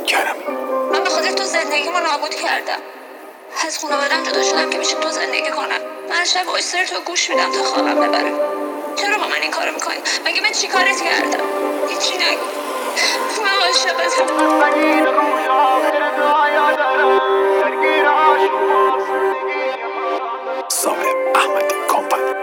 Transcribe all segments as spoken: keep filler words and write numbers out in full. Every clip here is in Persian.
کرمی. من به خاطر تو زندگیمو نابود کردم. از خانواده‌ام جدا شدم که بشه تو زندگی کنم. من شب وایسر تو گوش میدم تا خوابم ببره. چرا با من این کارو میکنی؟ مگه من چی کارت کردم؟ هیچی نگو. من عاشقتم. صابر احمدی کامپانی.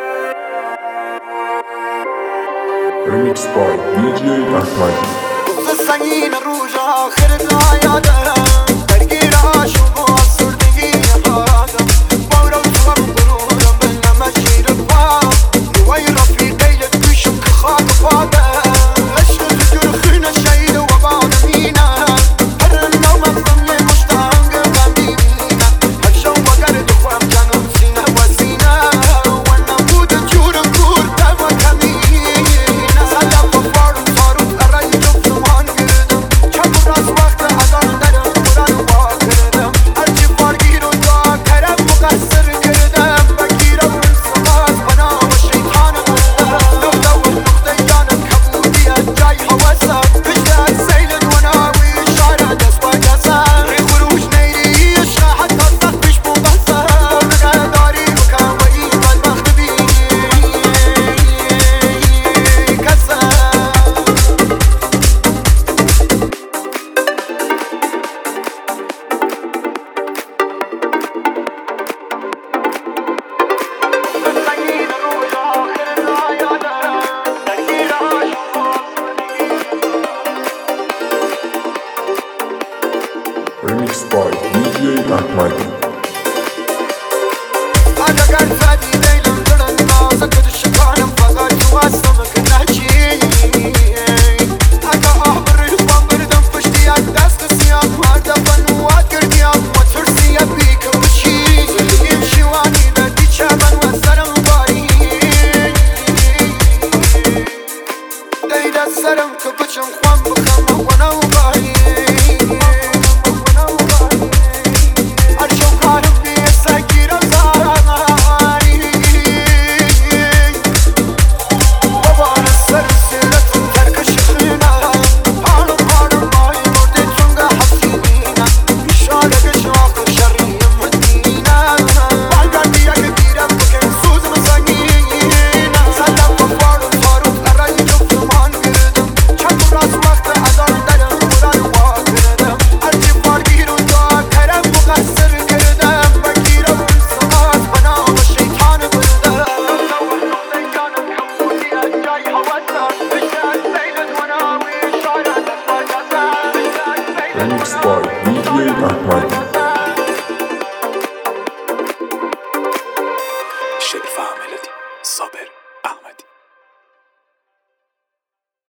Remix by دی جی احمدی. روز سنگین روز آخر یادم درگیر عاشق و افسردگی حالم بارم تو هم غرورم به نمشیر پا نوای رفیقی پیشم که خاک پادم عشق تو جرخین شهید و بانمینم هر نومم بمله مشتاق غمینم هر شو وگر دخوام جنم سینه و سینه و نمود جورم کورده و کمینه سلام و فارم فارم ارای جفتمان گردم چند راز وقت ازان درم قرآن وا کردم هرچی فارگیر و دعا کرم مقصر کردم بگیرم اون سماز بنا و شیطان بردم نقطه و نقطه جانم کبودی از جای حواسم کشته از سیل دوناوی شعر دست با جسم ری خروش نیری عشق حتی سقفش بو بسم نگه داری بکن و این بدبخت بینی کسم Remix by دی جی احمدی. اگر زدی دیلم دلم نازه کد شکانم فقط تو هستم که نچی اگه آه بری بام بردم پشتی یک دست سیاه مرده بنوات کردیم و ترسی بی که بشی زندگیم شیوانی بدی چمن و سرم باری دید از سرم که بچم خوام بخم و نو باری هر شو کارم بیه سگیرم زاری بابا نسر سیلتون ترک شخینم هارم هارم مای مرده چونگه حسینم اشاره گشاق شریم مدینم برگردی اگه گیرم بکن سوزم سنگینم سلام و فارم فارم ارای جفتمان گردم چند راز وقت ازان درم قرآن وا کردم هرچی فارگیر و دعا کرم مقصر کردم بگیرم اون سماز بنا و شیطان بردم جانم کبودی از جای حواسم بشه از سیل دوناوی شعر دست با جسم Remix by دی جی احمدی. شعر و ملودی صابر احمدی.